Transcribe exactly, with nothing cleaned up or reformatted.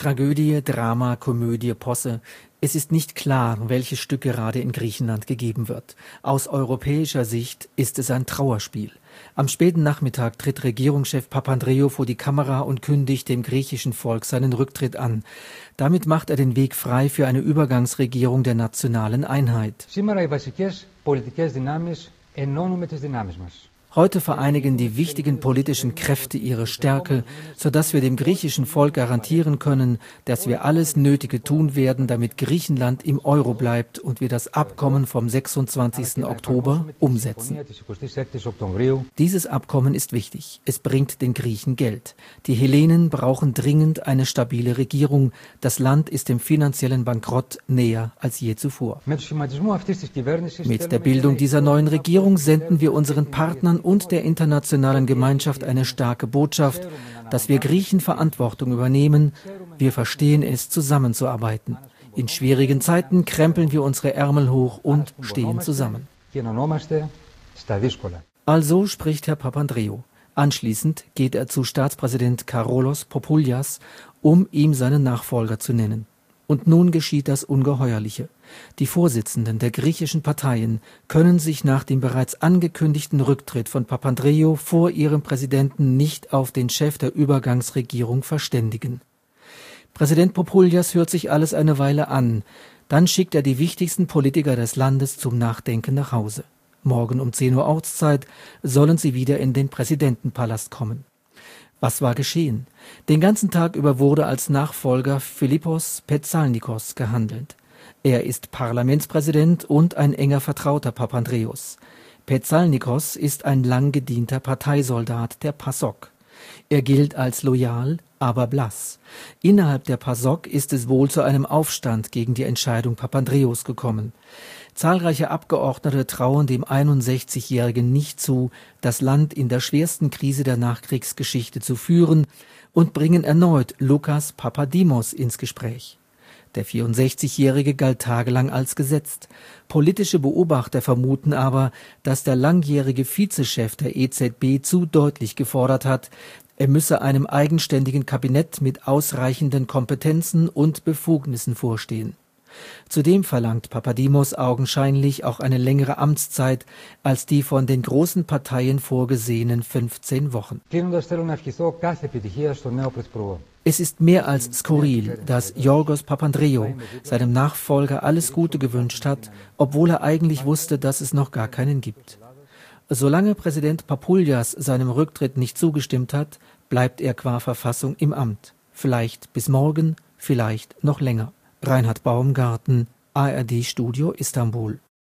Tragödie, Drama, Komödie, Posse. Es ist nicht klar, welches Stück gerade in Griechenland gegeben wird. Aus europäischer Sicht ist es ein Trauerspiel. Am späten Nachmittag tritt Regierungschef Papandreou vor die Kamera und kündigt dem griechischen Volk seinen Rücktritt an. Damit macht er den Weg frei für eine Übergangsregierung der nationalen Einheit. Heute vereinigen die wichtigen politischen Kräfte ihre Stärke, sodass wir dem griechischen Volk garantieren können, dass wir alles Nötige tun werden, damit Griechenland im Euro bleibt und wir das Abkommen vom sechsundzwanzigsten Oktober umsetzen. Dieses Abkommen ist wichtig. Es bringt den Griechen Geld. Die Hellenen brauchen dringend eine stabile Regierung. Das Land ist dem finanziellen Bankrott näher als je zuvor. Mit der Bildung dieser neuen Regierung senden wir unseren Partnern und der internationalen Gemeinschaft eine starke Botschaft, dass wir Griechen Verantwortung übernehmen. Wir verstehen es, zusammenzuarbeiten. In schwierigen Zeiten krempeln wir unsere Ärmel hoch und stehen zusammen. Also spricht Herr Papandreou. Anschließend geht er zu Staatspräsident Karolos Popoulias, um ihm seinen Nachfolger zu nennen. Und nun geschieht das Ungeheuerliche. Die Vorsitzenden der griechischen Parteien können sich nach dem bereits angekündigten Rücktritt von Papandreou vor ihrem Präsidenten nicht auf den Chef der Übergangsregierung verständigen. Präsident Popoulias hört sich alles eine Weile an. Dann schickt er die wichtigsten Politiker des Landes zum Nachdenken nach Hause. Morgen um zehn Uhr Ortszeit sollen sie wieder in den Präsidentenpalast kommen. Was war geschehen? Den ganzen Tag über wurde als Nachfolger Philippos Petsalnikos gehandelt. Er ist Parlamentspräsident und ein enger Vertrauter Papandreous. Petsalnikos ist ein lang gedienter Parteisoldat der PASOK. Er gilt als loyal, aber blass. Innerhalb der PASOK ist es wohl zu einem Aufstand gegen die Entscheidung Papandreous gekommen. Zahlreiche Abgeordnete trauen dem einundsechzigjährigen nicht zu, das Land in der schwersten Krise der Nachkriegsgeschichte zu führen und bringen erneut Lukas Papadimos ins Gespräch. Der vierundsechzigjährige galt tagelang als gesetzt. Politische Beobachter vermuten aber, dass der langjährige Vizechef der E Z B zu deutlich gefordert hat, er müsse einem eigenständigen Kabinett mit ausreichenden Kompetenzen und Befugnissen vorstehen. Zudem verlangt Papadimos augenscheinlich auch eine längere Amtszeit als die von den großen Parteien vorgesehenen fünfzehn Wochen. Es ist mehr als skurril, dass Yorgos Papandreou seinem Nachfolger alles Gute gewünscht hat, obwohl er eigentlich wusste, dass es noch gar keinen gibt. Solange Präsident Papoulias seinem Rücktritt nicht zugestimmt hat, bleibt er qua Verfassung im Amt. Vielleicht bis morgen, vielleicht noch länger. Reinhard Baumgarten, A R D Studio Istanbul.